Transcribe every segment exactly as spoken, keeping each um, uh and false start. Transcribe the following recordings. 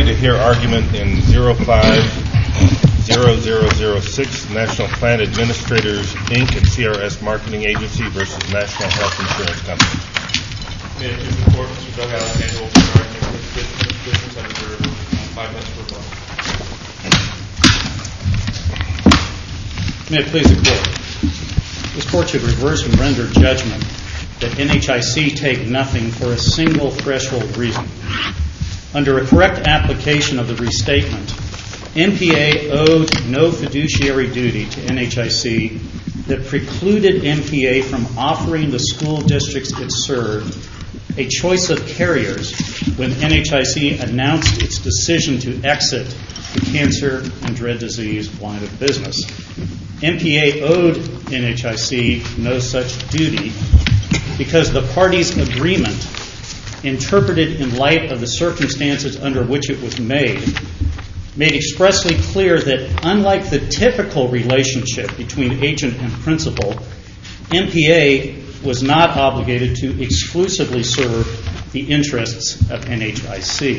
ready to hear argument in zero five zero zero zero six, National Plan Administrators, Incorporated and C R S Marketing Agency versus National Health Insurance Company. May it please the Court, Mister Doug Alexander, will be arguing with business, business under five minutes for rebuttal. May it please the Court. This Court should reverse and render judgment that N H I C take nothing for a single threshold reason. Under a correct application of the restatement, N P A owed no fiduciary duty to N H I C that precluded N P A from offering the school districts it served a choice of carriers when N H I C announced its decision to exit the cancer and dread disease line of business. N P A owed N H I C no such duty because the parties' agreement, interpreted in light of the circumstances under which it was made, made expressly clear that unlike the typical relationship between agent and principal, N P A was not obligated to exclusively serve the interests of N H I C.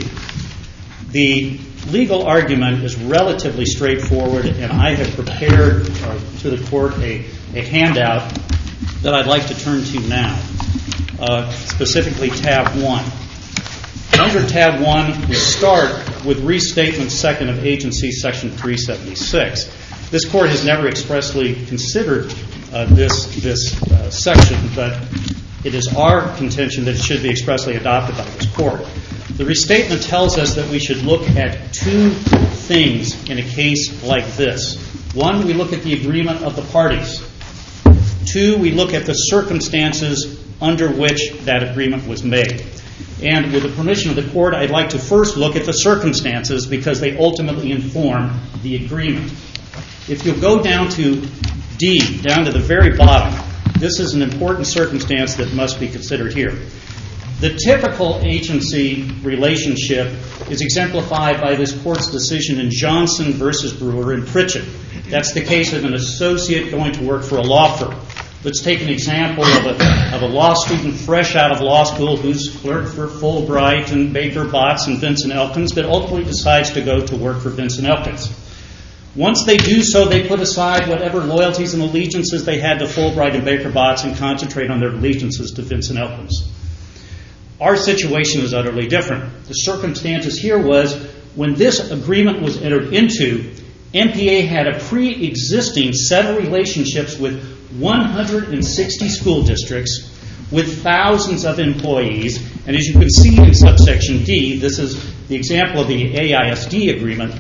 The legal argument is relatively straightforward, and I have prepared uh, to the Court a, a handout that I'd like to turn to now, uh, specifically tab one. Under tab one, we start with restatement second of agency section three seventy-six. This Court has never expressly considered uh, this, this uh, section, but it is our contention that it should be expressly adopted by this Court. The restatement tells us that we should look at two things in a case like this. One, we look at the agreement of the parties. Two, we look at the circumstances under which that agreement was made. And with the permission of the Court, I'd like to first look at the circumstances because they ultimately inform the agreement. If you'll go down to D, down to the very bottom, this is an important circumstance that must be considered here. The typical agency relationship is exemplified by this Court's decision in Johnson versus Brewer and Pritchett. That's the case of an associate going to work for a law firm. Let's take an example of a, of a law student fresh out of law school who's clerked for Fulbright and Baker Botts and Vincent Elkins, but ultimately decides to go to work for Vincent Elkins. Once they do so, they put aside whatever loyalties and allegiances they had to Fulbright and Baker Botts and concentrate on their allegiances to Vincent Elkins. Our situation is utterly different. The circumstances here was when this agreement was entered into, N P A had a pre-existing set of relationships with one hundred sixty school districts with thousands of employees. And as you can see in subsection D, this is the example of the A I S D agreement,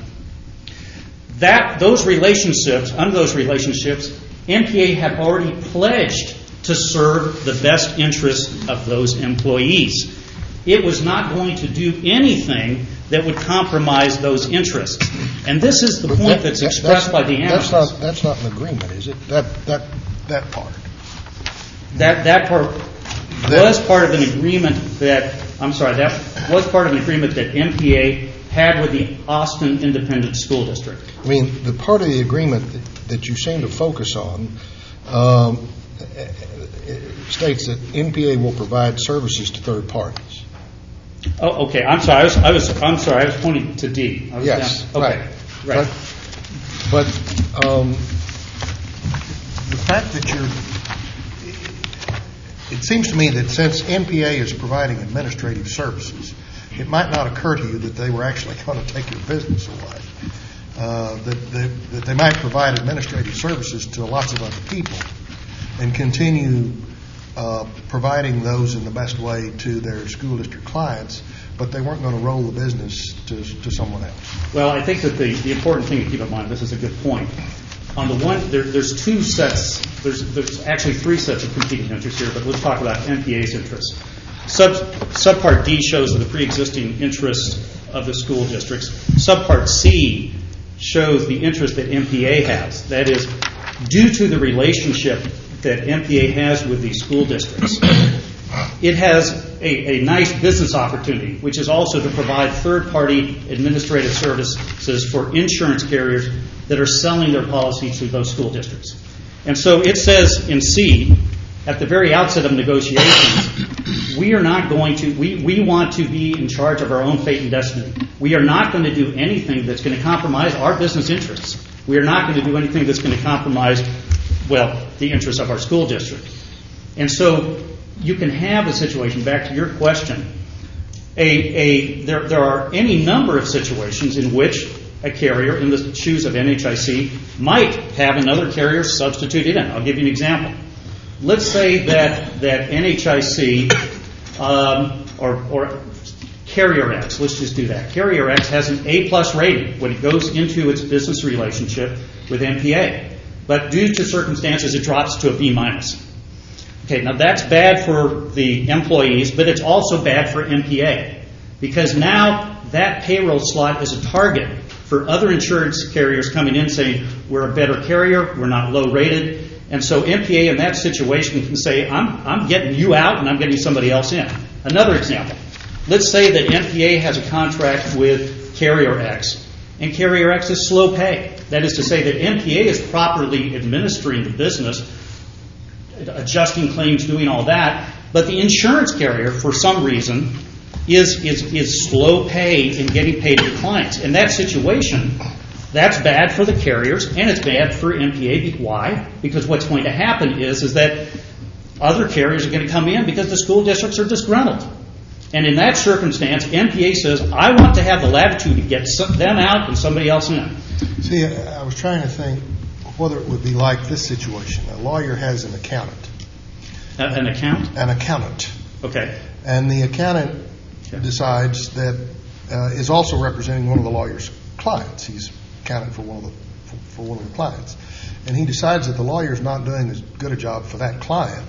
that those relationships, under those relationships, N P A had already pledged to serve the best interests of those employees. It was not going to do anything that would compromise those interests. And this is the point that, that's expressed that's, by the analysts. That's not, that's not an agreement, is it? That that that part. That that part that, was part of an agreement that I'm sorry, that was part of an agreement that N P A had with the Austin Independent School District. I mean, the part of the agreement that, that you seem to focus on um, states that N P A will provide services to third parties. Oh, okay. I'm sorry. I was. I was. I'm sorry. I was pointing to D. I was yes. Down. Okay. Right. Right. But, but um, the fact that you're, it seems to me that since N P A is providing administrative services, it might not occur to you that they were actually going to take your business away. Uh, that, that that they might provide administrative services to lots of other people and continue uh, providing those in the best way to their school district clients, but they weren't going to roll the business to, to someone else. Well, I think that the, the important thing to keep in mind, this is a good point. On the one, there, there's two sets, there's, there's actually three sets of competing interests here, but let's talk about N P A's interests. Sub, subpart D shows the pre-existing interests of the school districts. Subpart C shows the interest that N P A has. That is, due to the relationship that N P A has with these school districts, it has a, a nice business opportunity, which is also to provide third-party administrative services for insurance carriers that are selling their policies to those school districts. And so it says in C, at the very outset of negotiations, we are not going to, we, we want to be in charge of our own fate and destiny. We are not going to do anything that's going to compromise our business interests. We are not going to do anything that's going to compromise, well, the interests of our school district. And so you can have a situation, back to your question, a, a there, there are any number of situations in which a carrier in the shoes of N H I C might have another carrier substituted in. I'll give you an example. Let's say that, that N H I C um, or, or Carrier X, let's just do that. Carrier X has an A-plus rating when it goes into its business relationship with M P A. But due to circumstances, it drops to a B-minus. Okay, now that's bad for the employees, but it's also bad for M P A. Because now that payroll slot is a target for other insurance carriers coming in saying, we're a better carrier, we're not low rated. And so M P A in that situation can say, I'm, I'm getting you out and I'm getting somebody else in. Another example. Let's say that M P A has a contract with Carrier X, and Carrier X is slow pay. That is to say that M P A is properly administering the business, adjusting claims, doing all that, but the insurance carrier, for some reason, is, is, is slow pay in getting paid to the clients. In that situation, that's bad for the carriers, and it's bad for M P A. Why? Because what's going to happen is, is that other carriers are going to come in because the school districts are disgruntled. And in that circumstance, M P A says, I want to have the latitude to get some, them out and somebody else in. See, I was trying to think whether it would be like this situation. A lawyer has an accountant. Uh, an account? An accountant. Okay. And the accountant okay. decides that uh, is also representing one of the lawyer's clients. He's accountant for one of the for, for one of the clients. And he decides that the lawyer's not doing as good a job for that client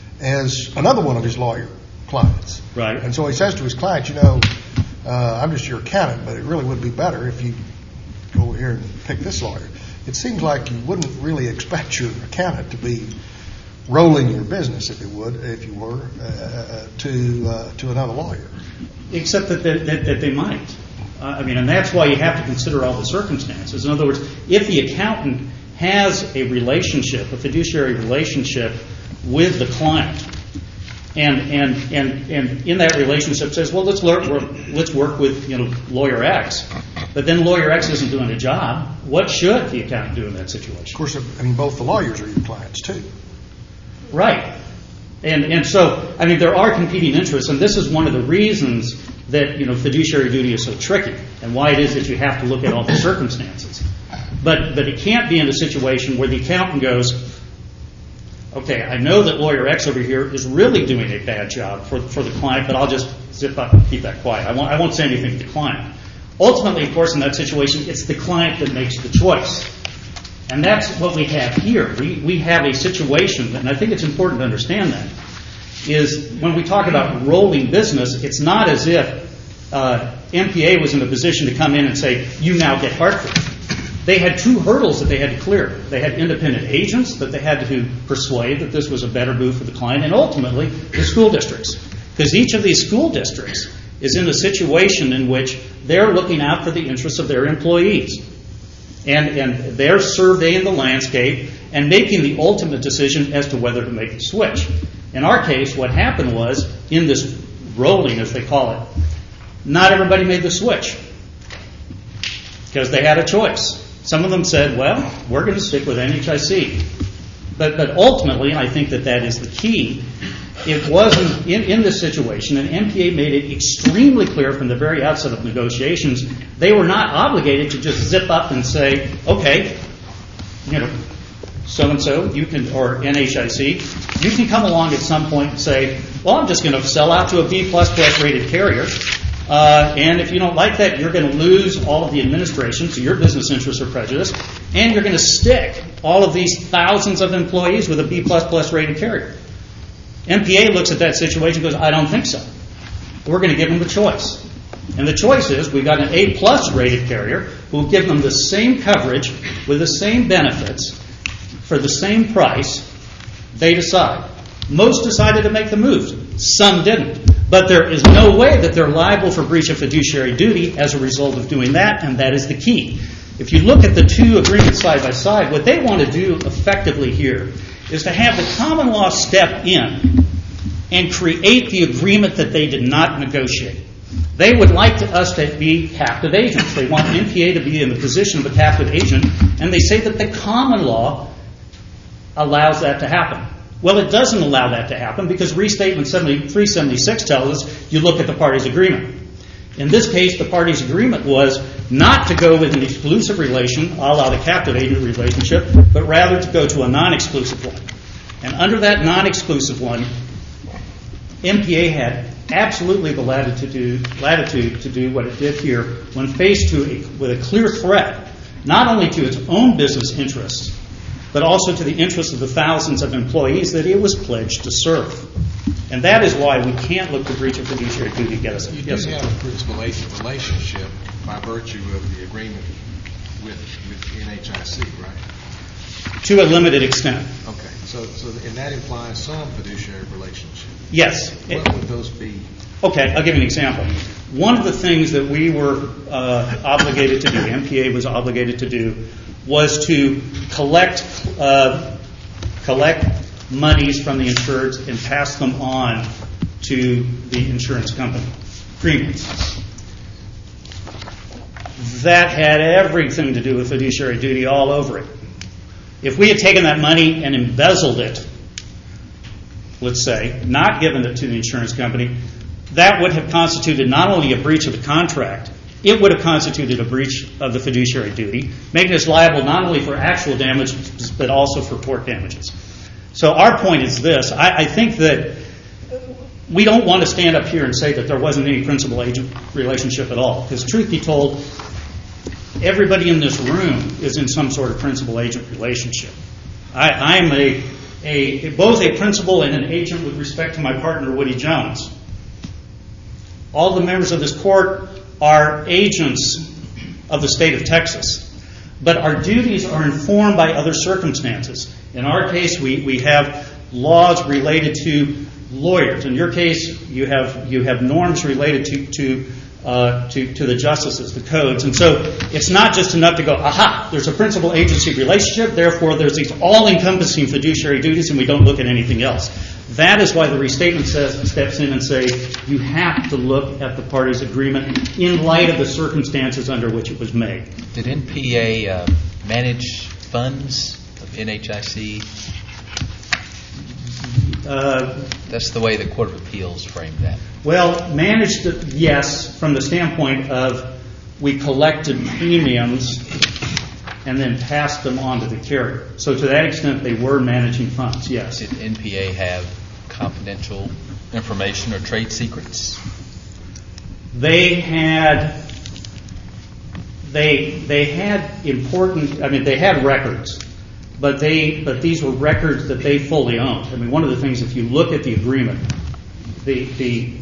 as another one of his lawyer clients. Right. And so he says to his client, you know, uh, I'm just your accountant, but it really would be better if you go over here and pick this lawyer. It seems like you wouldn't really expect your accountant to be rolling your business, if it would, if you were, uh, to uh, to another lawyer. Except that they, that, that they might. Uh, I mean, and that's why you have to consider all the circumstances. In other words, if the accountant has a relationship, a fiduciary relationship with the client, and and and and in that relationship says, well, let's work, let's work with you know lawyer X, but then lawyer X isn't doing a job. What should the accountant do in that situation? Of course, I mean, both the lawyers are your clients too. Right. And and so, I mean, there are competing interests, and this is one of the reasons that, you know, fiduciary duty is so tricky, and why it is that you have to look at all the circumstances. But but it can't be in a situation where the accountant goes, okay, I know that lawyer X over here is really doing a bad job for, for the client, but I'll just zip up and keep that quiet. I won't, I won't say anything to the client. Ultimately, of course, in that situation, it's the client that makes the choice. And that's what we have here. We we have a situation, and I think it's important to understand that, is when we talk about rolling business, it's not as if uh, M P A was in a position to come in and say, you now get Hartford. They had two hurdles that they had to clear. They had independent agents that they had to persuade that this was a better move for the client, and ultimately the school districts. Because each of these school districts is in a situation in which they're looking out for the interests of their employees. And, and they're surveying the landscape and making the ultimate decision as to whether to make the switch. In our case, what happened was, in this rolling, as they call it, not everybody made the switch because they had a choice. Some of them said, well, we're going to stick with N H I C. But, but ultimately, and I think that that is the key, it wasn't in, in this situation, and M P A made it extremely clear from the very outset of negotiations, they were not obligated to just zip up and say, okay, you know, so-and-so, you can, or N H I C, you can come along at some point and say, well, I'm just going to sell out to a B plus plus rated carrier, uh, and if you don't like that, you're going to lose all of the administration, so your business interests are prejudiced, and you're going to stick all of these thousands of employees with a B plus plus rated carrier. M P A looks at that situation and goes, I don't think so. We're going to give them the choice. And the choice is we've got an A-plus rated carrier who will give them the same coverage with the same benefits for the same price. They decide. Most decided to make the move. Some didn't. But there is no way that they're liable for breach of fiduciary duty as a result of doing that, and that is the key. If you look at the two agreements side by side, what they want to do effectively here is to have the common law step in and create the agreement that they did not negotiate. They would like to, us to be captive agents. They want N P A to be in the position of a captive agent, and they say that the common law allows that to happen. Well, it doesn't allow that to happen because Restatement three seventy-six tells us you look at the parties' agreement. In this case, the parties' agreement was not to go with an exclusive relation, a la the captive agent relationship, but rather to go to a non-exclusive one. And under that non-exclusive one, N P A had absolutely the latitude to do, latitude to do what it did here when faced to a, with a clear threat, not only to its own business interests, but also to the interests of the thousands of employees that it was pledged to serve. And that is why we can't look to breach of fiduciary duty to get us. You yes, do sir. have a principal agent relationship by virtue of the agreement with, with N H I C, right? To a limited extent. Okay. So, so and that implies some fiduciary relationship. Yes. What would those be? Okay, I'll give you an example. One of the things that we were uh, obligated to do, N P A was obligated to do, was to collect uh, collect monies from the insureds and pass them on to the insurance company, premiums. That had everything to do with fiduciary duty all over it. If we had taken that money and embezzled it, let's say, not given it to the insurance company, that would have constituted not only a breach of the contract, it would have constituted a breach of the fiduciary duty, making us liable not only for actual damages, but also for tort damages. So our point is this. I, I think that we don't want to stand up here and say that there wasn't any principal-agent relationship at all, because truth be told, everybody in this room is in some sort of principal-agent relationship. I, I'm a, a both a principal and an agent with respect to my partner, Woody Jones. All the members of this court are agents of the state of Texas, but our duties are informed by other circumstances. In our case, we, we have laws related to lawyers. In your case, you have you have norms related to to, uh, to to the justices, the codes, and so it's not just enough to go, aha, there's a principal-agency relationship, therefore there's these all-encompassing fiduciary duties, and we don't look at anything else. That is why the restatement says, steps in and say, you have to look at the parties' agreement in light of the circumstances under which it was made. Did N P A uh, manage funds of N H I C? Uh, That's the way the Court of Appeals framed that. well, managed, yes, from the standpoint of we collected premiums and then passed them on to the carrier. So to that extent, they were managing funds, yes. Did N P A have confidential information or trade secrets? They had they they had important. I mean, they had records, but they but these were records that they fully owned. I mean, one of the things, if you look at the agreement, the the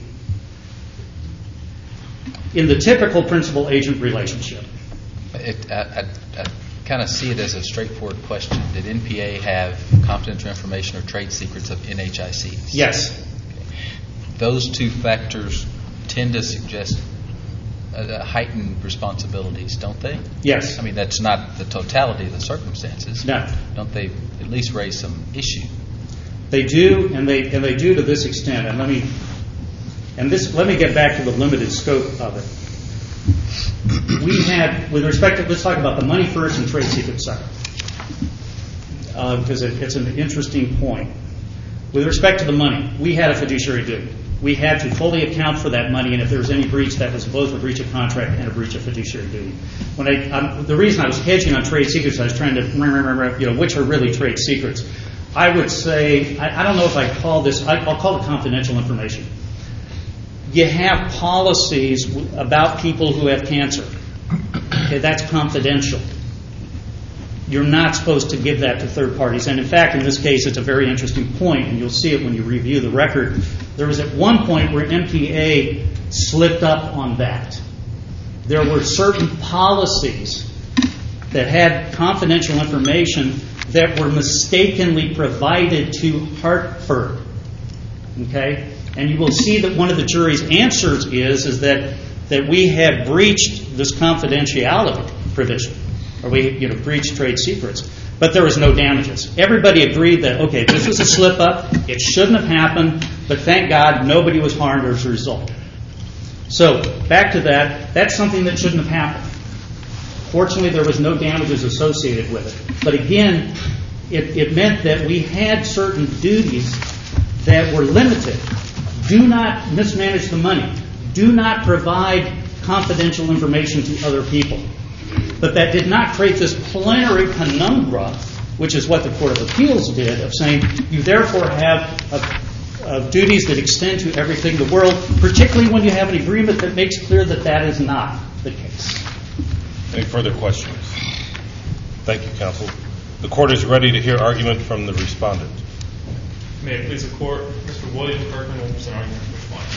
in the typical principal-agent relationship. It, I, I, I kind of see it as a straightforward question. Did N P A have confidential information or trade secrets of N H I Cs? Yes. Those two factors tend to suggest uh, heightened responsibilities, don't they? Yes. I mean, that's not the totality of the circumstances. No. Don't they at least raise some issue? They do, and they and they do to this extent. And let me and this let me get back to the limited scope of it. We had, with respect to, let's talk about the money first and trade secret second, uh, because it, it's an interesting point. With respect to the money, we had a fiduciary duty. We had to fully account for that money, and if there was any breach, that was both a breach of contract and a breach of fiduciary duty. When I, um, the reason I was hedging on trade secrets, I was trying to, you know, which are really trade secrets. I would say, I, I don't know if I call this, I, I'll call it confidential information. You have policies about people who have cancer. Okay, that's confidential. You're not supposed to give that to third parties. And in fact, in this case, it's a very interesting point, and you'll see it when you review the record. There was at one point where N P A slipped up on that. There were certain policies that had confidential information that were mistakenly provided to Hartford. Okay? And you will see that one of the jury's answers is, is that, that we had breached this confidentiality provision, or we you know, breached trade secrets, but there was no damages. Everybody agreed that, okay, this was a slip-up, it shouldn't have happened, but thank God nobody was harmed as a result. So back to that, that's something that shouldn't have happened. Fortunately, there was no damages associated with it. But again, it, it meant that we had certain duties that were limited. Do not mismanage the money. Do not provide confidential information to other people. But that did not create this plenary penumbra, which is what the Court of Appeals did, of saying you therefore have a, a duties that extend to everything in the world, particularly when you have an agreement that makes clear that that is not the case. Any further questions? Thank you, counsel. The court is ready to hear argument from the respondent. May it please the court, Mister William Kirkman will present argument for respondent.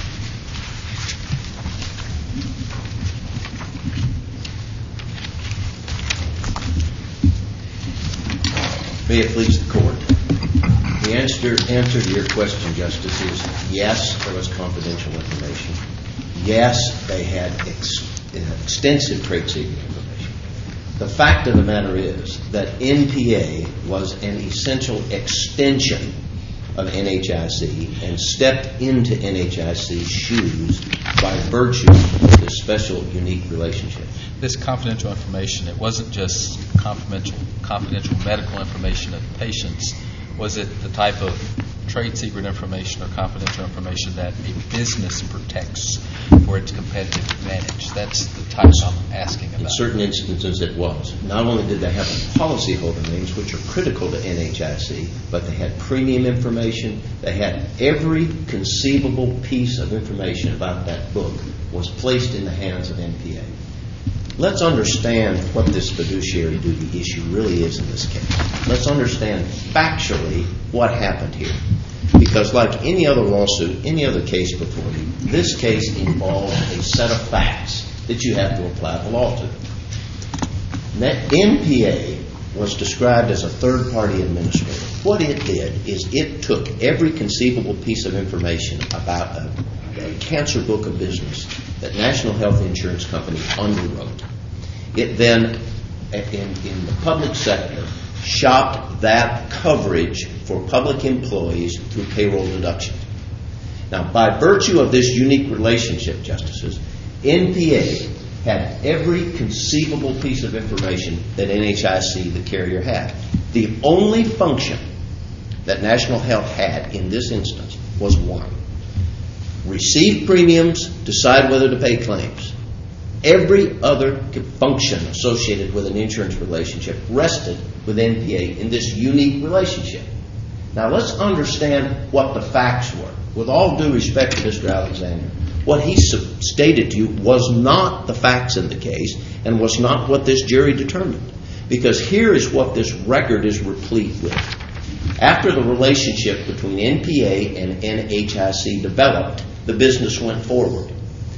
May it please the court. The answer, answer to your question, Justice, is yes, there was confidential information. Yes, they had ex- extensive trade secret information. The fact of the matter is that N P A was an essential extension of N H I C and stepped into N H I C's shoes by virtue of this special, unique relationship. This confidential information, it wasn't just confidential, confidential medical information of patients. Was it the type of trade secret information or confidential information that a business protects for its competitive advantage? That's the type I'm asking about. In certain instances it was. Not only did they have policyholder names, which are critical to N H I C, but they had premium information. They had every conceivable piece of information about that book was placed in the hands of N P A. Let's understand what this fiduciary duty issue really is in this case. Let's understand factually what happened here. Because like any other lawsuit, any other case before you, this case involves a set of facts that you have to apply the law to. That N P A was described as a third-party administrator. What it did is it took every conceivable piece of information about a, a cancer book of business that National Health Insurance Company underwrote. It then, in, in the public sector, shopped that coverage for public employees through payroll deduction. Now, by virtue of this unique relationship, Justices, N P A had every conceivable piece of information that N H I C, the carrier, had. The only function that National Health had in this instance was one: receive premiums, decide whether to pay claims. Every other function associated with an insurance relationship rested with N P A in this unique relationship. Now let's understand what the facts were. With all due respect to Mister Alexander, what he stated to you was not the facts in the case and was not what this jury determined. Because here is what this record is replete with. After the relationship between N P A and N H I C developed, the business went forward.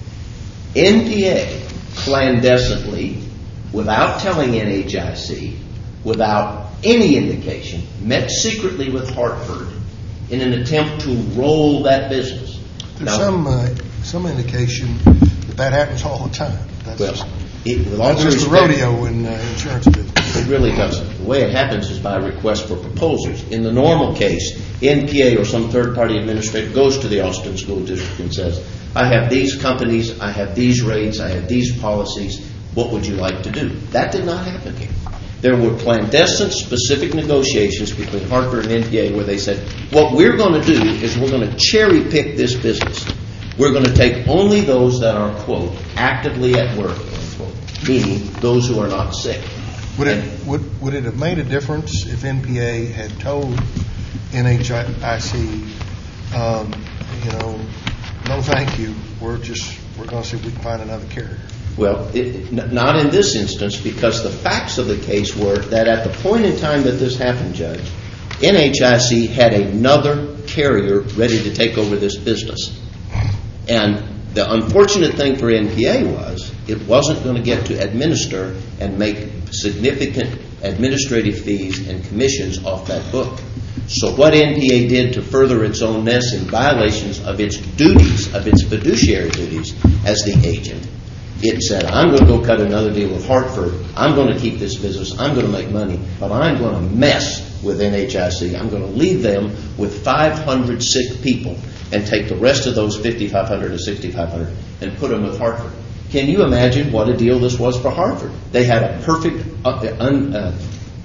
N P A clandestinely, without telling N H I C, without any indication, met secretly with Hartford in an attempt to roll that business. There's now, some uh, some indication that that happens all the time. That's well, just, it, with all that's due just the respect, rodeo in uh, insurance business. It really doesn't. The way it happens is by request for proposals. In the normal case, N P A or some third-party administrator goes to the Austin School District and says, I have these companies, I have these rates, I have these policies, what would you like to do? That did not happen here. There were clandestine specific negotiations between Hartford and N P A where they said, what we're going to do is we're going to cherry pick this business. We're going to take only those that are, quote, actively at work, unquote, meaning those who are not sick. Would it, would, would it have made a difference if N P A had told N H I C, um, you know, no thank you, we're just, we're going to see if we can find another carrier? Well, it, not in this instance, because the facts of the case were that at the point in time that this happened, Judge, N H I C had another carrier ready to take over this business. And the unfortunate thing for N P A was it wasn't going to get to administer and make significant administrative fees and commissions off that book. So what N P A did to further its own nest in violations of its duties, of its fiduciary duties as the agent, it said, I'm going to go cut another deal with Hartford. I'm going to keep this business. I'm going to make money. But I'm going to mess with N H I C. I'm going to leave them with five hundred sick people. and take the rest of those fifty-five hundred or sixty-five hundred and put them with Hartford. Can you imagine what a deal this was for Hartford? They had a perfect uh, un, uh,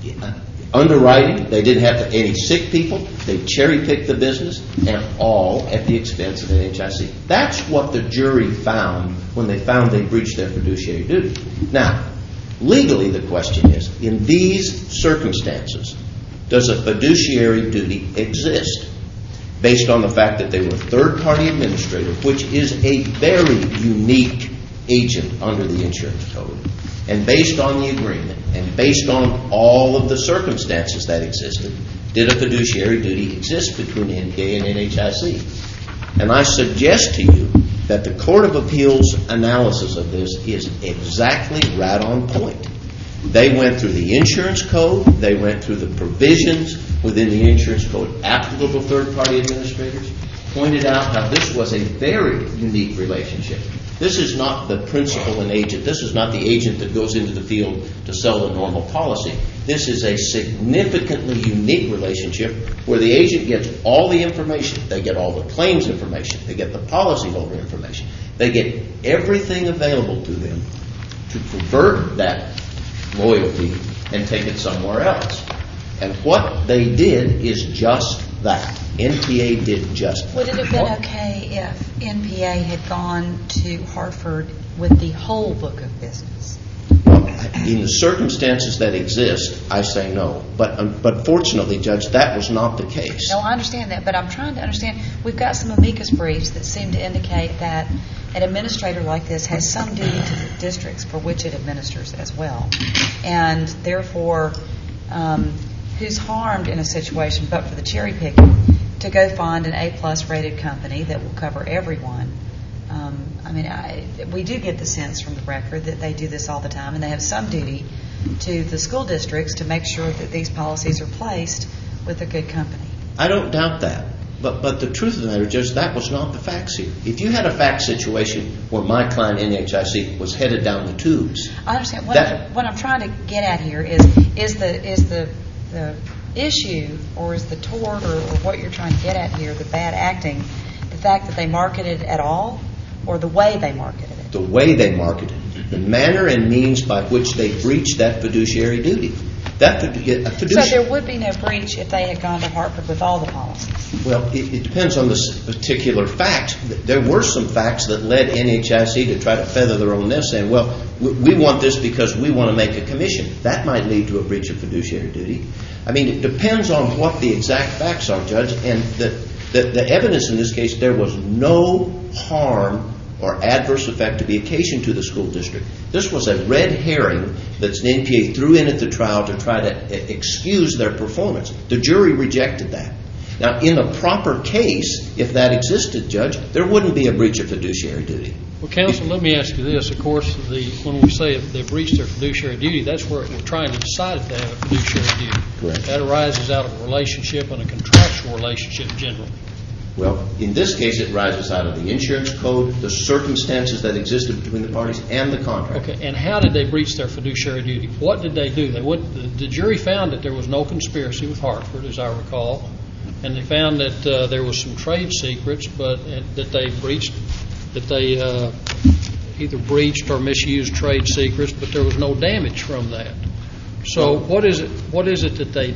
underwriting. They didn't have any sick people. They cherry-picked the business, and all at the expense of N H I C. That's what the jury found when they found they breached their fiduciary duty. Now, legally, the question is, in these circumstances, does a fiduciary duty exist? Based on the fact that they were a third-party administrator, which is a very unique agent under the insurance code, and based on the agreement, and based on all of the circumstances that existed, did a fiduciary duty exist between N P A and N H I C? And I suggest to you that the Court of Appeals analysis of this is exactly right on point. They went through the insurance code, they went through the provisions within the insurance code applicable to third-party administrators, pointed out how this was a very unique relationship. This is not the principal and agent. This is not the agent that goes into the field to sell the normal policy. This is a significantly unique relationship where the agent gets all the information. They get all the claims information. They get the policyholder information. They get everything available to them to pervert that loyalty and take it somewhere else. And what they did is just that. N P A did just that. Would it have been okay if N P A had gone to Hartford with the whole book of business? Well, in the circumstances that exist, I say no. But um, but fortunately, Judge, that was not the case. No, I understand that, but I'm trying to understand. We've got some amicus briefs that seem to indicate that an administrator like this has some duty to the districts for which it administers as well. And therefore, um, who's harmed in a situation but for the cherry picking to go find an A-plus rated company that will cover everyone? Um, I mean, I, we do get the sense from the record that they do this all the time, and they have some duty to the school districts to make sure that these policies are placed with a good company. I don't doubt that. But but the truth of the matter, Judge, that was not the facts here. If you had a fact situation where my client, N H I C, was headed down the tubes. I understand. What, that, I'm, what I'm trying to get at here is is the is the the issue, or is the tort, or, or what you're trying to get at here, the bad acting, the fact that they marketed at all, or the way they marketed it? The way they marketed it. The manner and means by which they breached that fiduciary duty. That a fiduciary, so there would be no breach if they had gone to Hartford with all the policies? Well, it, it depends on the particular facts. There were some facts that led N H I C to try to feather their own nest, saying, well, we, we want this because we want to make a commission. That might lead to a breach of fiduciary duty. I mean, it depends on what the exact facts are, Judge. And the, the, the evidence in this case, there was no harm or adverse effect to be occasioned to the school district. This was a red herring that the N P A threw in at the trial to try to excuse their performance. The jury rejected that. Now, in a proper case, if that existed, Judge, there wouldn't be a breach of fiduciary duty. Well, counsel, let me ask you this. Of course, the, when we say if they've breached their fiduciary duty, that's where we're trying to decide if they have a fiduciary duty. Correct. That arises out of a relationship and a contractual relationship generally. Well, in this case, it rises out of the insurance code, the circumstances that existed between the parties, and the contract. Okay, and how did they breach their fiduciary duty? What did they do? They went, the, the jury found that there was no conspiracy with Hartford, as I recall, and they found that uh, there was some trade secrets, but uh, that they breached, that they uh, either breached or misused trade secrets, but there was no damage from that. So, what is it? What is it that they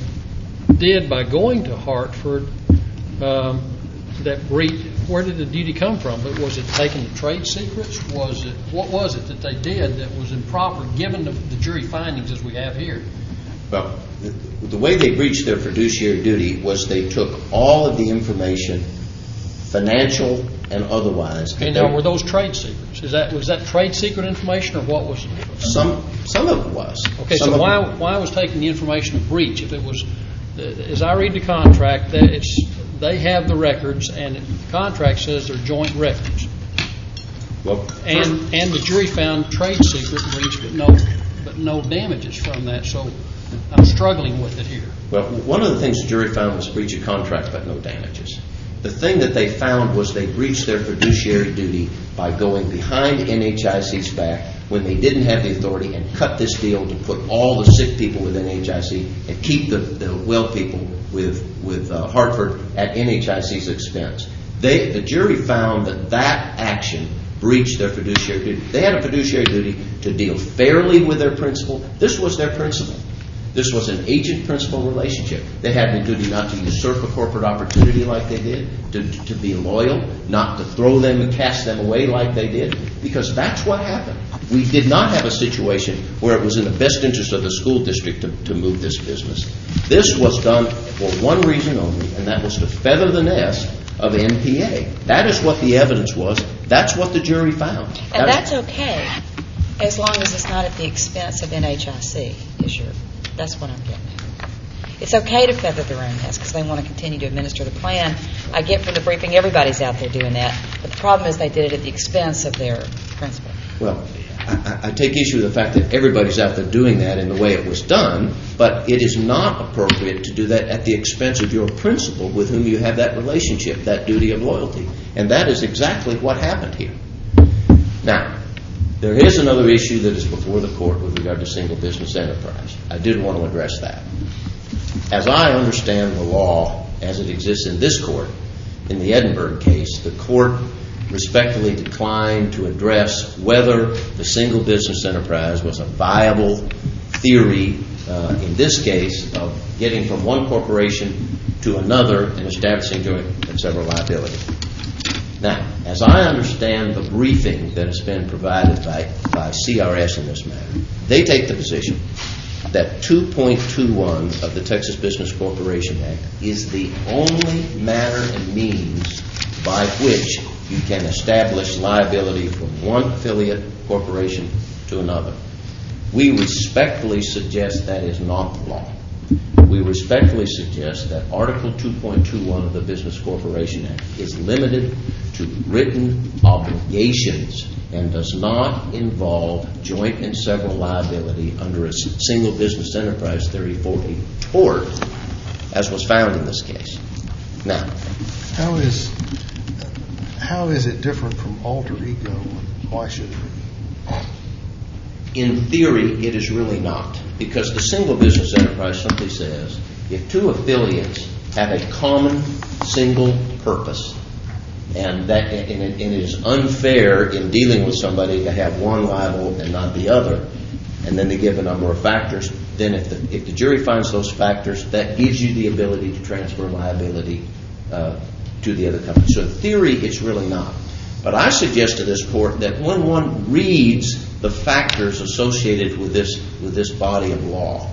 did by going to Hartford? Um, That breach, where did the duty come from? Was it taking the trade secrets? Was it what was it that they did that was improper, given the, the jury findings as we have here? Well, the, the way they breached their fiduciary duty was they took all of the information, financial and otherwise. Okay, now were those trade secrets? Is that was that trade secret information, or what was it? Some some of it was. Okay, some so why why was taking the information a breach? If it was, as I read the contract, that it's. They have the records, and the contract says they're joint records. Well, and and the jury found trade secret breach, but no, but no damages from that. So I'm struggling with it here. Well, one of the things the jury found was breach of contract, but no damages. The thing that they found was they breached their fiduciary duty by going behind N H I C's back when they didn't have the authority and cut this deal to put all the sick people with N H I C and keep the, the well people with with uh, Hartford at N H I C's expense. They, the jury found that that action breached their fiduciary duty. They had a fiduciary duty to deal fairly with their principal. This was their principal. This was an agent-principal relationship. They had the duty not to usurp a corporate opportunity like they did, to, to be loyal, not to throw them and cast them away like they did, because that's what happened. We did not have a situation where it was in the best interest of the school district to, to move this business. This was done for one reason only, and that was to feather the nest of N P A. That is what the evidence was. That's what the jury found. And that's, that's okay, as long as it's not at the expense of N H I C, is your... That's what I'm getting at. It's okay to feather their own nest because they want to continue to administer the plan. I get from the briefing everybody's out there doing that, but the problem is they did it at the expense of their principal. Well, I, I take issue with the fact that everybody's out there doing that in the way it was done, but it is not appropriate to do that at the expense of your principal with whom you have that relationship, that duty of loyalty. And that is exactly what happened here. Now, there is another issue that is before the court with regard to single business enterprise. I did want to address that. As I understand the law as it exists in this court, in the Edinburgh case, the court respectfully declined to address whether the single business enterprise was a viable theory, uh, in this case, of getting from one corporation to another and establishing joint and several liability. Now, as I understand the briefing that has been provided by, by C R S in this matter, they take the position that two point two one of the Texas Business Corporation Act is the only manner and means by which you can establish liability from one affiliate corporation to another. We respectfully suggest that is not the law. We respectfully suggest that Article two point two one of the Business Corporation Act is limited to written obligations and does not involve joint and several liability under a single business enterprise theory for a tort, as was found in this case. Now, how is how is it different from alter ego, and why should it be? In theory, it is really not, because the single business enterprise simply says if two affiliates have a common single purpose, and that and it, and it is unfair in dealing with somebody to have one liable and not the other, and then they give a number of factors, then if the, if the jury finds those factors, that gives you the ability to transfer liability uh, to the other company. So in theory, it's really not. But I suggest to this court that when one reads the factors associated with this with this body of law,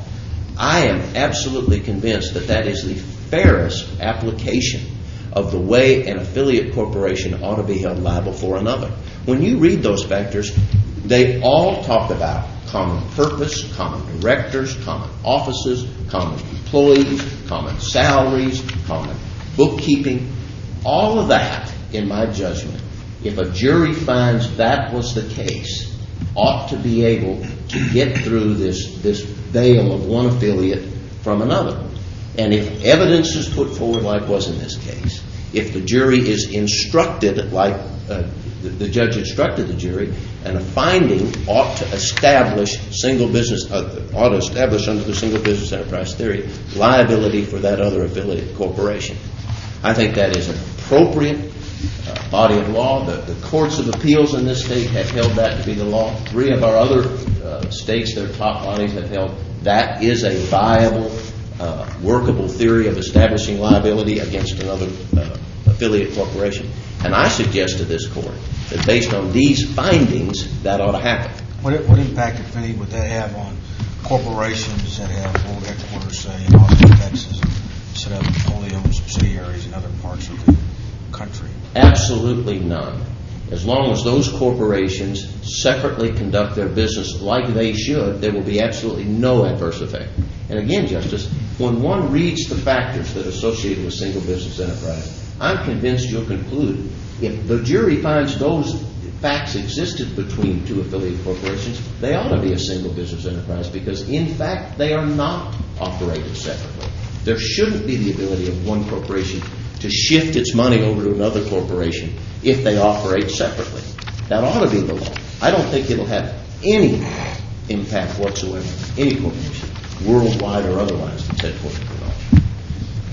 I am absolutely convinced that that is the fairest application of the way an affiliate corporation ought to be held liable for another. When you read those factors, they all talk about common purpose, common directors, common offices, common employees, common salaries, common bookkeeping. All of that, in my judgment, if a jury finds that was the case, ought to be able to get through this, this veil of one affiliate from another. And if evidence is put forward like was in this case, if the jury is instructed like uh, the, the judge instructed the jury, and a finding ought to establish single business, uh, ought to establish under the single business enterprise theory liability for that other affiliate corporation. I think that is an appropriate uh, body of law. The, the courts of appeals in this state have held that to be the law. Three of our other uh, states, their top bodies, have held that is a viable, uh, workable theory of establishing liability against another uh, affiliate corporation. And I suggest to this court that based on these findings, that ought to happen. What, what impact, if any, would that have on corporations that have world headquarters, say, in Austin, Texas, and set up wholly owned subsidiaries in other parts of the country? Absolutely none. As long as those corporations separately conduct their business like they should, there will be absolutely no adverse effect. And again, Justice, when one reads the factors that are associated with single business enterprise, I'm convinced you'll conclude if the jury finds those facts existed between two affiliate corporations, they ought to be a single business enterprise because, in fact, they are not operated separately. There shouldn't be the ability of one corporation to shift its money over to another corporation if they operate separately. That ought to be the law. I don't think it'll have any impact whatsoever on any corporation, worldwide or otherwise, that's headquartered in Austin.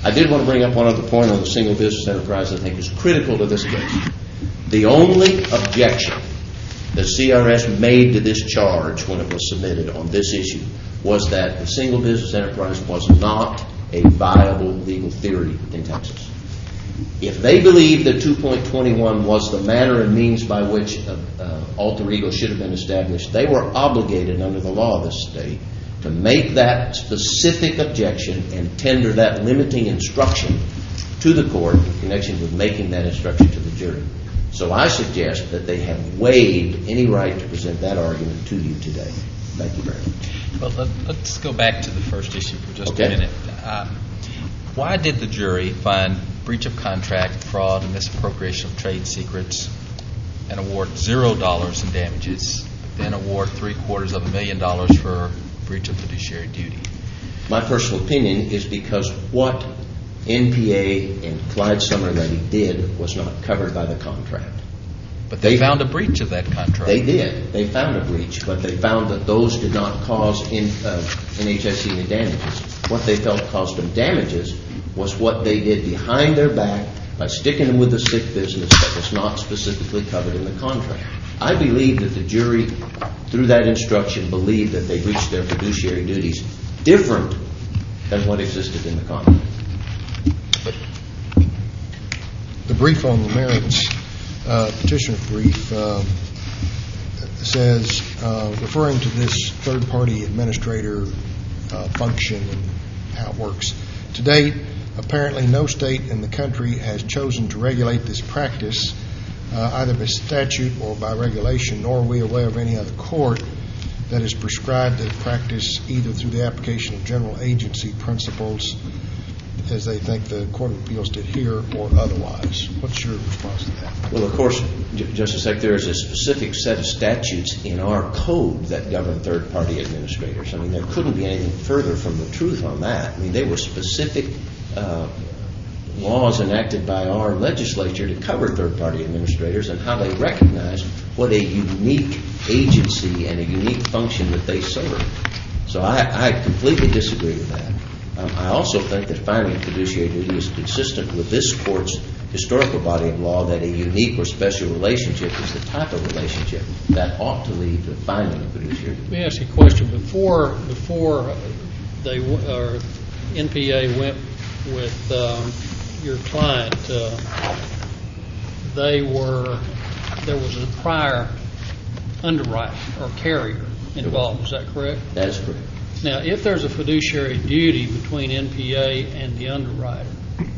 I did want to bring up one other point on the single business enterprise I think is critical to this case. The only objection the C R S made to this charge when it was submitted on this issue was that the single business enterprise was not a viable legal theory in Texas. If they believed that two point two one was the manner and means by which uh, uh, alter ego should have been established, they were obligated under the law of this state to make that specific objection and tender that limiting instruction to the court in connection with making that instruction to the jury. So I suggest that they have waived any right to present that argument to you today. Thank you very much. Well, let, let's go back to the first issue for just Okay. a minute. Um, why did the jury find breach of contract, fraud, and misappropriation of trade secrets and award zero dollars in damages, then award three quarters of a million dollars for breach of fiduciary duty? My personal opinion is because what N P A and Clyde Summerlady did was not covered by the contract. But they, They- found a breach of that contract. They did. They found a breach, but they found that those did not cause in, uh, N H I C any damages. What they felt caused them damages was what they did behind their back by sticking them with the sick business that was not specifically covered in the contract. I believe that the jury, through that instruction, believed that they breached their fiduciary duties different than what existed in the contract. The brief on the merits, uh, petitioner's brief, um, says, uh, referring to this third-party administrator uh, function and how it works. To date, apparently no state in the country has chosen to regulate this practice, uh, either by statute or by regulation, nor are we aware of any other court that has prescribed the practice either through the application of general agency principles, as they think the Court of Appeals did here, or otherwise. What's your response to that? Well, of course, J- Justice Heck, there is a specific set of statutes in our code that govern third-party administrators. I mean, there couldn't be anything further from the truth on that. I mean, they were specific uh, laws enacted by our legislature to cover third-party administrators and how they recognize what a unique agency and a unique function that they serve. So I, I completely disagree with that. Um, I also think that finding fiduciary duty is consistent with this Court's historical body of law that a unique or special relationship is the type of relationship that ought to lead to finding a fiduciary duty. Let me ask you a question. Before before they w- or N P A went with um, your client, uh, they were there was a prior underwriter or carrier involved. Is that correct? That is correct. Now, if there's a fiduciary duty between N P A and the underwriter,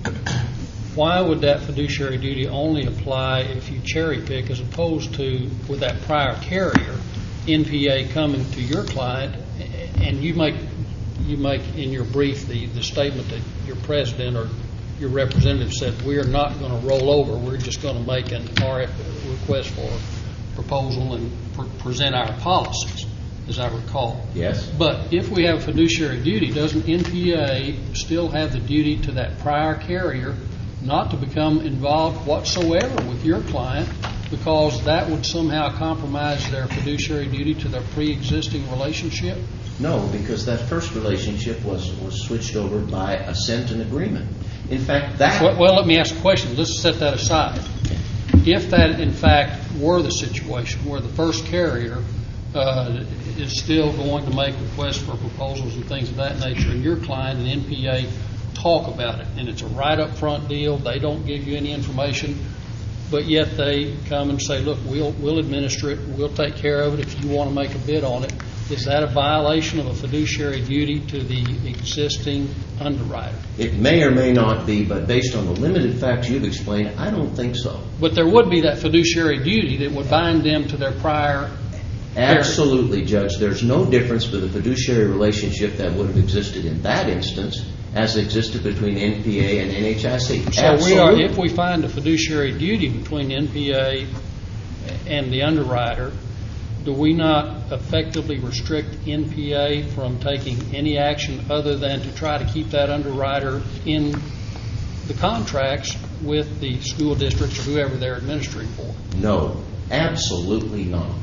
why would that fiduciary duty only apply if you cherry pick as opposed to with that prior carrier, N P A coming to your client, and you make you make in your brief the, the statement that your president or your representative said, we are not going to roll over, we're just going to make an R F request for proposal and pre- present our policies, as I recall. Yes. But if we have fiduciary duty, doesn't N P A still have the duty to that prior carrier not to become involved whatsoever with your client, because that would somehow compromise their fiduciary duty to their pre-existing relationship? No, because that first relationship was, was switched over by assent and agreement. In fact, that... Well, well, let me ask a question. Let's set that aside. If that, in fact, were the situation where the first carrier uh, is still going to make requests for proposals and things of that nature, and your client and N P A talk about it, and it's a right up front deal, they don't give you any information, but yet they come and say, look, we'll we'll administer it, we'll take care of it if you want to make a bid on it. Is that a violation of a fiduciary duty to the existing underwriter? It may or may not be, but based on the limited facts you've explained, I don't think so. But there would be that fiduciary duty that would bind them to their prior... Absolutely, Judge. There's no difference with a fiduciary relationship that would have existed in that instance as existed between N P A and N H I C. So Absolutely. we are, if we find a fiduciary duty between N P A and the underwriter, do we not effectively restrict N P A from taking any action other than to try to keep that underwriter in the contracts with the school districts or whoever they're administering for? No, absolutely not.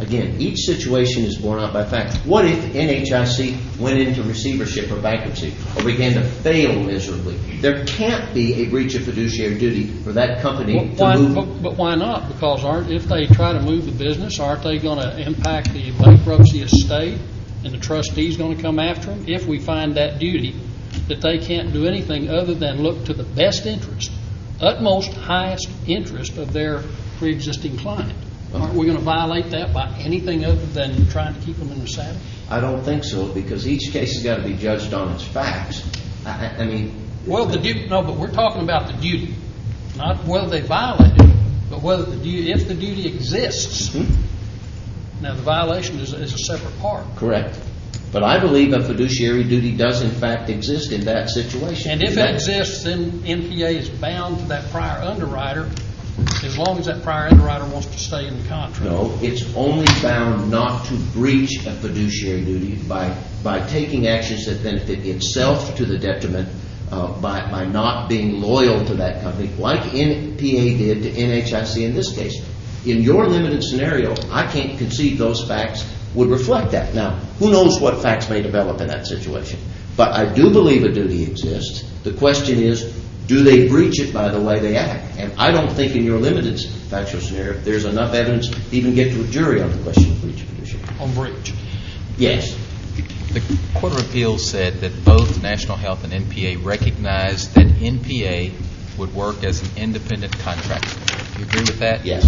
Again, each situation is borne out by facts. What if N H I C went into receivership or bankruptcy or began to fail miserably? There can't be a breach of fiduciary duty for that company Well, to why, move. but, but why not? Because aren't if they try to move the business, aren't they going to impact the bankruptcy estate, and the trustee's going to come after them if we find that duty that they can't do anything other than look to the best interest, utmost highest interest of their pre-existing client? Aren't we going to violate that by anything other than trying to keep them in the saddle? I don't think so, because each case has got to be judged on its facts. I, I, I mean, Well, the duty, no, but we're talking about the duty, not whether they violate it, but whether the duty, if the duty exists. Hmm? Now, the violation is, is a separate part. correct. But I believe a fiduciary duty does in fact exist in that situation. And if it That- exists, then N P A is bound to that prior underwriter as long as that prior underwriter wants to stay in the contract. No, it's only bound not to breach a fiduciary duty by by taking actions that benefit itself to the detriment uh, by by not being loyal to that company, like N P A did to N H I C in this case. In your limited scenario, I can't concede those facts would reflect that. Now, who knows what facts may develop in that situation? But I do believe a duty exists. The question is, do they breach it by the way they act? And I don't think in your limited factual scenario there's enough evidence to even get to a jury on the question of breach of fiduciary. On breach. Yes. The Court of Appeals said that both National Health and N P A recognized that N P A would work as an independent contractor. Do you agree with that? Yes.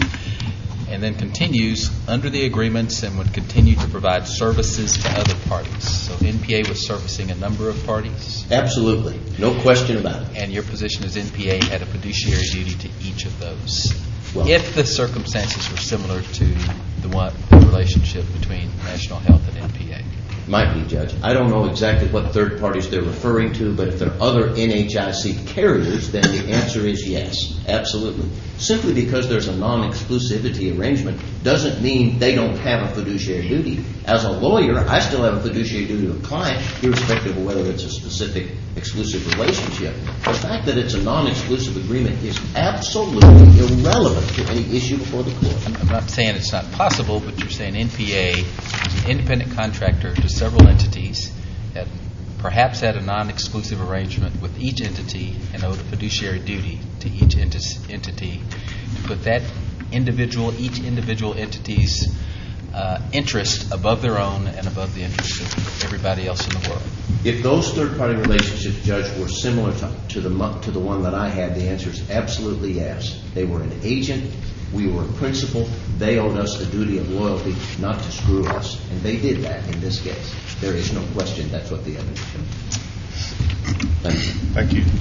And then continues under the agreements and would continue to provide services to other parties. So N P A was servicing a number of parties. Absolutely. No question about it. And your position is N P A had a fiduciary duty to each of those. Well, if the circumstances were similar to the one the relationship between National Health and N P A. might be, Judge. I don't know exactly what third parties they're referring to, but if there are other N H I C carriers, then the answer is yes, absolutely. Simply because there's a non-exclusivity arrangement doesn't mean they don't have a fiduciary duty. As a lawyer, I still have a fiduciary duty to a client, irrespective of whether it's a specific exclusive relationship. The fact that it's a non-exclusive agreement is absolutely irrelevant to any issue before the court. I'm not saying it's not possible, but you're saying N P A is an independent contractor to several entities that perhaps had a non-exclusive arrangement with each entity and owed a fiduciary duty to each enti- entity to put that individual, each individual entity's uh, interest above their own and above the interest of everybody else in the world. If those third-party relationships, Judge, were similar to, to the mo- to the one that I had, the answer is absolutely yes. They were an agent. We were a principal. They owed us the duty of loyalty not to screw us. And they did that in this case. There is no question that's what the evidence shows. Thank you. Thank you.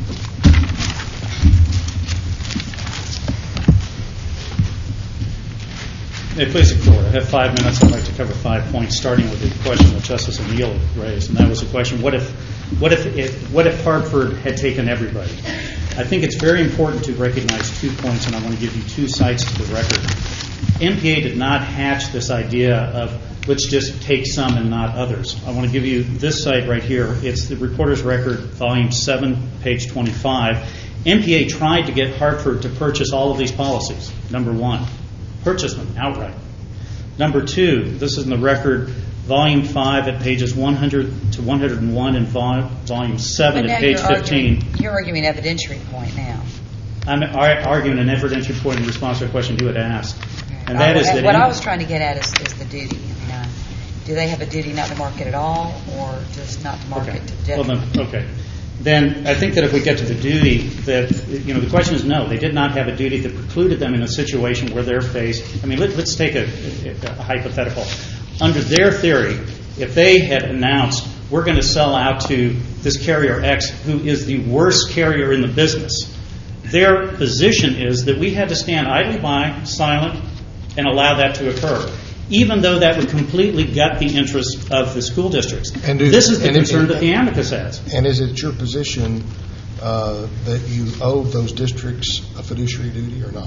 May it please the Court, I have five minutes. I'd like to cover five points, starting with the question that Justice O'Neill raised, and that was the question, what if, what if, it, what if Hartford had taken everybody? I think it's very important to recognize two points, and I want to give you two cites to the record. N P A did not hatch this idea of let's just take some and not others. I want to give you this cite right here. It's the Reporter's Record, Volume seven, page twenty-five. N P A tried to get Hartford to purchase all of these policies, number one. Purchase them outright. Number two, this is in the record, Volume five at pages one hundred to one hundred one and vol- Volume seven But at now page you're fifteen. Arguing, you're arguing an evidentiary point now. I'm ar- arguing an evidentiary point in response to a question you had asked. And that Uh, is that what in- I was trying to get at is, is the duty. I mean, uh, do they have a duty not to market at all, or just not to market Okay. to Well, then, okay. Then I think that if we get to the duty, that, you know, the question is no. They did not have a duty that precluded them in a situation where they're faced. I mean, let, let's take a, a, a hypothetical. Under their theory, if they had announced, we're going to sell out to this carrier X, who is the worst carrier in the business, their position is that we had to stand idly by, silent, and allow that to occur, even though that would completely gut the interest of the school districts. And do- this is the and if- concern that the amicus has. And is it your position uh, that you owe those districts a fiduciary duty or not?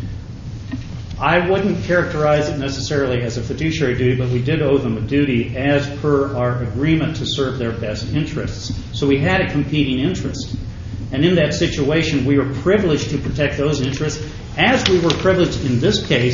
I wouldn't characterize it necessarily as a fiduciary duty, but we did owe them a duty as per our agreement to serve their best interests. So we had a competing interest. And in that situation, we were privileged to protect those interests, as we were privileged in this case to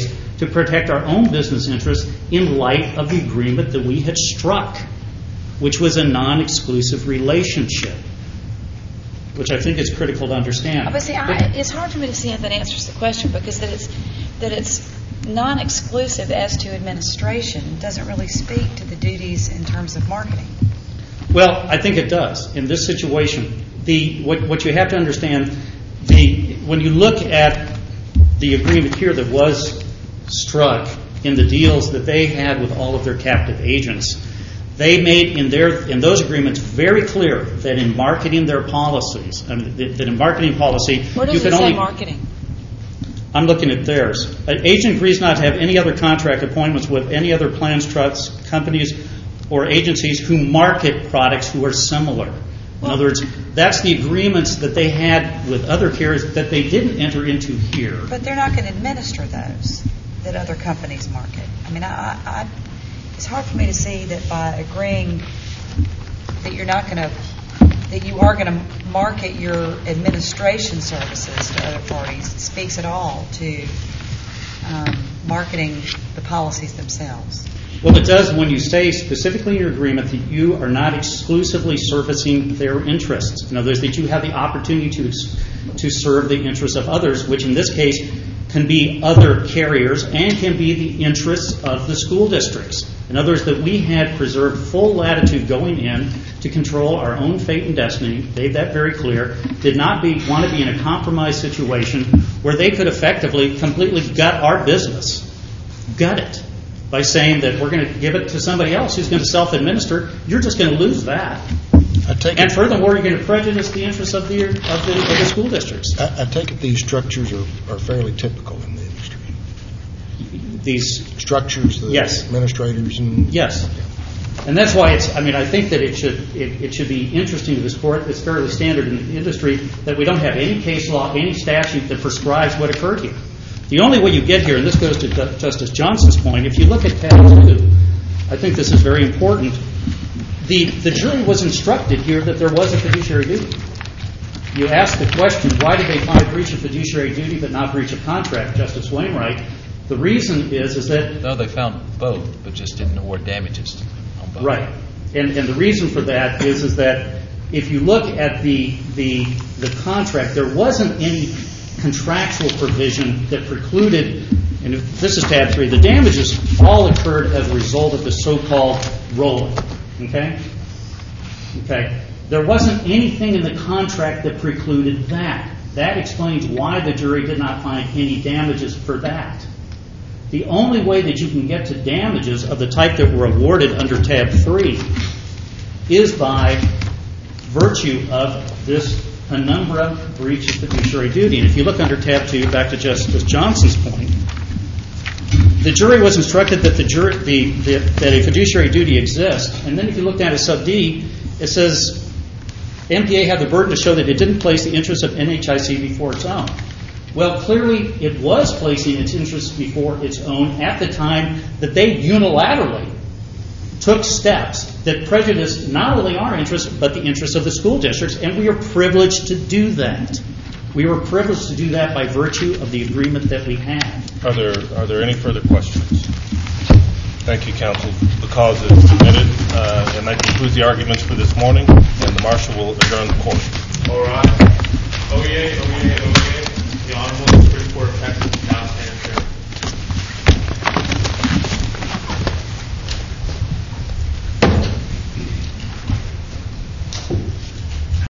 to protect our own business interests in light of the agreement that we had struck, which was a non-exclusive relationship, which I think is critical to understand. Oh, but see, I, it's hard for me to see if that answers the question, because that it's that it's non-exclusive as to administration doesn't really speak to the duties in terms of marketing. Well, I think it does in this situation. The what, what you have to understand, the when you look at the agreement here that was struck in the deals that they had with all of their captive agents, they made in their in those agreements very clear that in marketing their policies, I mean, that in marketing policy, Where does you can it say only marketing? I'm looking at theirs. An agent agrees not to have any other contract appointments with any other plans, trusts, companies, or agencies who market products who are similar. In other words, that's the agreements that they had with other carriers that they didn't enter into here. But they're not going to administer those that other companies market. I mean, I, I, it's hard for me to see that by agreeing that you're not going to, that you are going to market your administration services to other parties speaks at all to um, marketing the policies themselves. Well, it does when you say specifically in your agreement that you are not exclusively servicing their interests. In other words, that you have the opportunity to to serve the interests of others, which in this case can be other carriers and can be the interests of the school districts. In other words, that we had preserved full latitude going in to control our own fate and destiny, made that very clear, did not be, want to be in a compromised situation where they could effectively completely gut our business, gut it, by saying that we're going to give it to somebody else who's going to self-administer. You're just going to lose that. I take and it, furthermore, you're going to prejudice the interests of the, of the, of the school districts. I, I take it these structures are, are fairly typical in the industry. These structures, the yes. administrators, and yes, and that's why it's. I mean, I think that it should it, it should be interesting to this court. It's fairly standard in the industry that we don't have any case law, any statute that prescribes what occurred here. The only way you get here, and this goes to Justice Johnson's point, if you look at tab two, I think this is very important. The the jury was instructed here that there was a fiduciary duty. You ask the question, why did they find breach of fiduciary duty but not breach of contract, Justice Wainwright? The reason is is that no, they found both, but just didn't award damages on both. Right, and and the reason for that is is that if you look at the the the contract, there wasn't any contractual provision that precluded. And if this is tab three. The damages all occurred as a result of the so-called roll-up. Okay, okay. There wasn't anything in the contract that precluded that. That explains why the jury did not find any damages for that. The only way that you can get to damages of the type that were awarded under tab three is by virtue of this penumbra breach of fiduciary duty. And if you look under tab two, back to Justice Johnson's point, the jury was instructed that the jury, the, the, that a fiduciary duty exists. And then if you look down at sub D, it says M P A had the burden to show that it didn't place the interests of N H I C before its own. Well, clearly it was placing its interests before its own at the time that they unilaterally took steps that prejudiced not only our interests, but the interests of the school districts, and we are privileged to do that. We were privileged to do that by virtue of the agreement that we had. Are there are there any further questions? Thank you, counsel. The cause is submitted, uh, and that concludes the arguments for this morning, and the marshal will adjourn the court. All right. Oh, yeah. Oh, yeah.